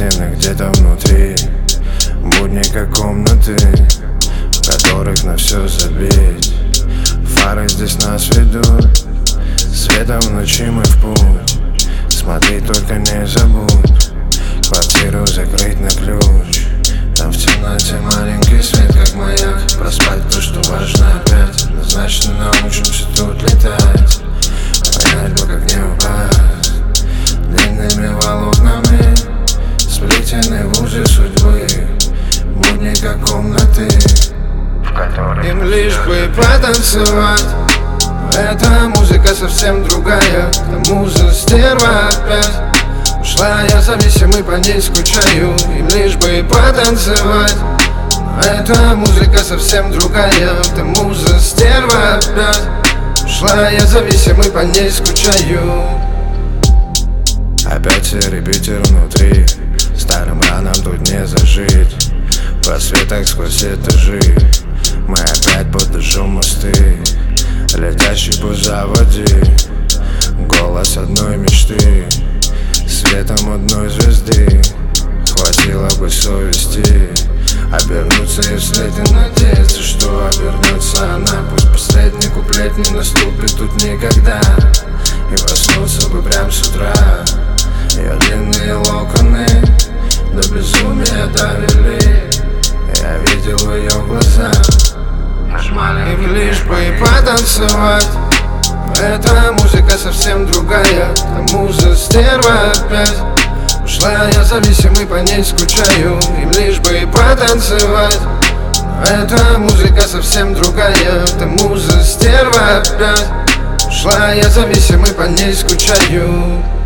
стены где-то внутри, будни как комнаты, в которых на все забить. Фары здесь нас ведут, светом в ночи мы в путь. Смотри, только не забудь квартиру закрыть на ключ. Там в темноте маленький свет, как маяк. Проспать то, что важно опять. Однозначно научимся тут летать. Понять бы, как не упасть. Длинными волокнами сплетены в узы судьбы. Будни как комнаты, в которых им лишь бы потанцевать. Эта музыка совсем другая. Та муза стерва опять. Ушла я зависимый, по ней скучаю. Им лишь бы потанцевать. Но эта музыка совсем другая. Та муза стерва опять. Ушла я зависимый, по ней скучаю. Опять серый Питер внутри. Старым ранам тут не зажить. В просветах сквозь этажи мы опять подожжем мосты. Летящий по заводе, голос одной мечты, светом одной звезды. Хватило бы совести обернуться и вслед и надеяться, что обернется она. Пусть последний куплет не наступит тут никогда. И проснуться бы прям с утра. Ее длинные локоны до безумия довели. Я видел в ее глазах. Им лишь бы и потанцевать. Эта музыка совсем другая. Та муза стерва опять. Ушла я зависимый, по ней скучаю. Им лишь бы и потанцевать. Эта музыка совсем другая. Та муза стерва опять. Ушла я зависимый, по ней скучаю.